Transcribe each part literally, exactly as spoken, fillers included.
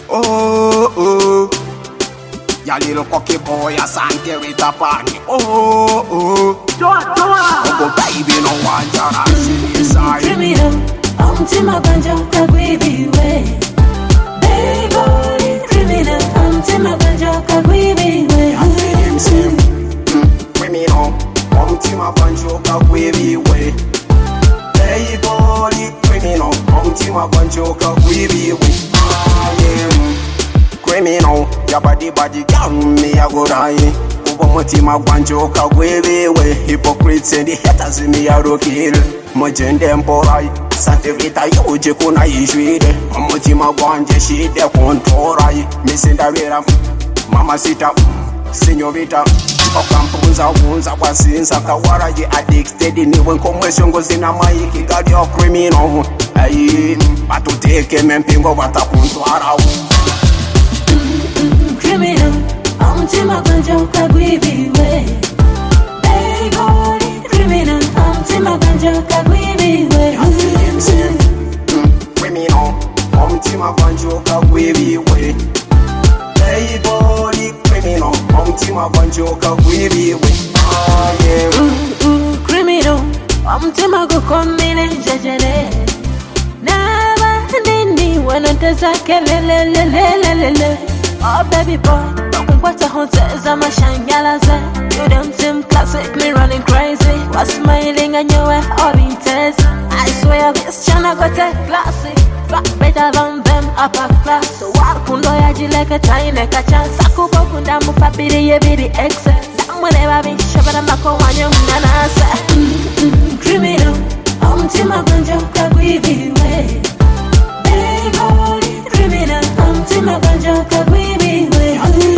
Oh, oh. Ya little cocky boy, a Sante with a party. Oh, oh. Oh, baby, no one jara, she inside. Criminal, I'm Tima Banjo, Kagwibi way. Baby, criminal, I'm Tima Banjo, Kagwibi way. I feel him sing. Criminal, I'm Tima Banjo, Kagwibi way. Baby, criminal, I'm Tima Banjo, Kagwibi way. I am criminal, your body body got me, I go die. Mutima Banjo Kagwewe, hypocrites and the haters in me are kill. Mojende Mporai, Santa Rita Yoji Kuna Ishide, Mutima Banje, she de Contorai, Missing Davira, Mama Sita, Senorita, Okampunza, Wunza, Wasin, Sakawara, addicted in when commotion goes in a Maiki, got your criminal. I but to take him and pingo Watapuntuara. Criminal. I'm Tima Banjo, Kagwibi way. Baby, criminal. I'm Tima Banjo, Kagwibi way. I feel him sing. Criminal. I'm Tima Banjo, Kagwibi way. Baby, criminal. I'm Tima Banjo, Kagwibi way. Ah, yeah. Ooh, ooh, criminal. I'm Tima go come in and jajale. Never did when I desake le le le le le le. Oh baby boy. What a hotel, I'm a shangalaze. You don't seem classic, me running crazy. Was smiling and you were all intense. I swear this channel got a classic. Far better than them upper class. So what could I do like a tiny chance? I could go down with a biddy, a biddy excess. That whenever be shabba and Mako one young nanasa. Criminal, I'm Tima Banjo, Kagwibi way. Baby, criminal, I'm Tima Banjo, Kagwibi way.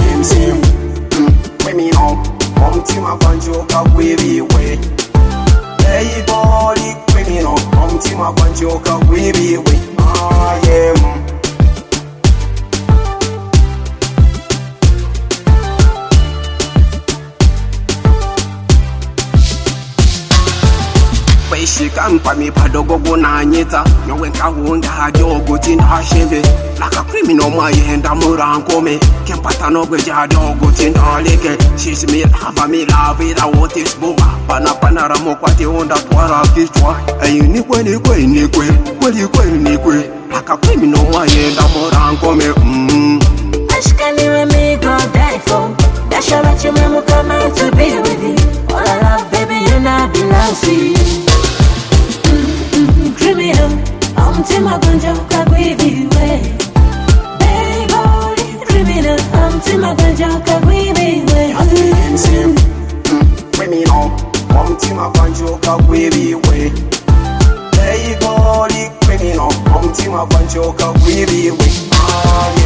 Criminal, I'm Tima Banjo, Kagwibi way. Hey boy, criminal, I'm Tima Banjo, Kagwibi way. I am. She can pa me padogo na nyeta no wenka wonga hadogo tinda shebe like a criminal my hand amuranko me kempata no gweja dogo tinda leke she's me lava me lava ida what is boba pana pana ramo kwati onda twara kichwa ayini kweli kweli kweli kweli kweli kweli like a criminal my hand amuranko me mm Ashkani when me go die for that's what you mama come out to be with you all I love baby you not belong to you. Criminal, I'm Tima Banjo, Kagwibi way. Baby, criminal, I'm Tima Banjo, Kagwibi way. I feel him sing. Criminal, I'm Tima Banjo, Kagwibi way. Baby, criminal, I'm Tima Banjo, Kagwibi way.